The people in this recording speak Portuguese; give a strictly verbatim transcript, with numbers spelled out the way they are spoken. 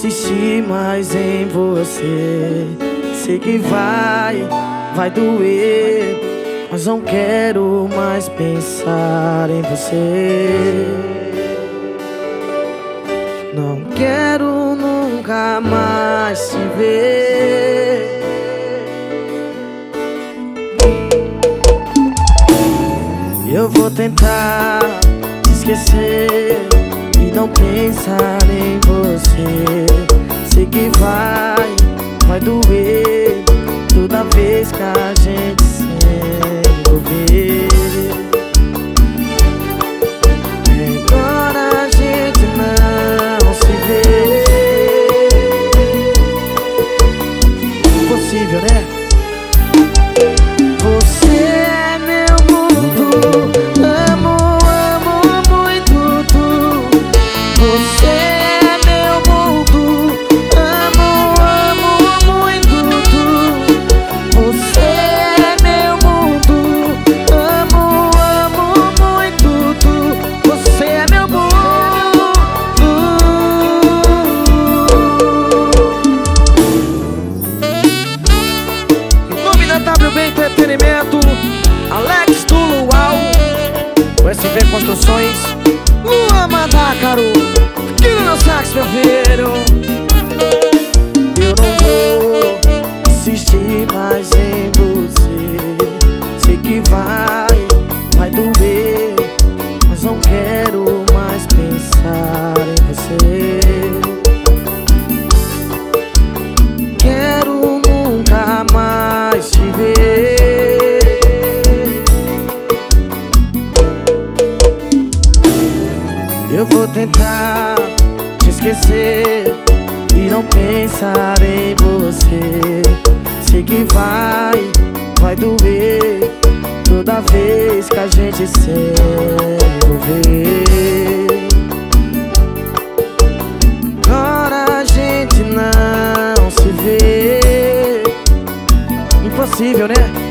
insistir mais em você. Sei que vai, vai doer, mas não quero mais pensar em você. Não quero nunca mais te ver. Eu vou tentar te esquecer e não pensar em você. Sei que vai, vai doer toda vez que a gente se envolver. Agora a gente não se vê. Impossível, né? Você é meu mundo, amo, amo muito tu. Você é meu mundo, amo, amo muito tu. Você é meu mundo, amo, amo muito tu. Você é meu mundo. Em nome da W B Entretenimento, Alex do Luau, o S V Construções, Luan Mandácaro, aqui no meu sax, meu filho. Eu não vou insistir mais em você. Sei que vai, vai doer, mas não quero mais pensar em você. Quero nunca mais te ver. Eu vou tentar te esquecer e não pensar em você. Sei que vai, vai doer toda vez que a gente se envolver. Agora a gente não se vê. Impossível, né?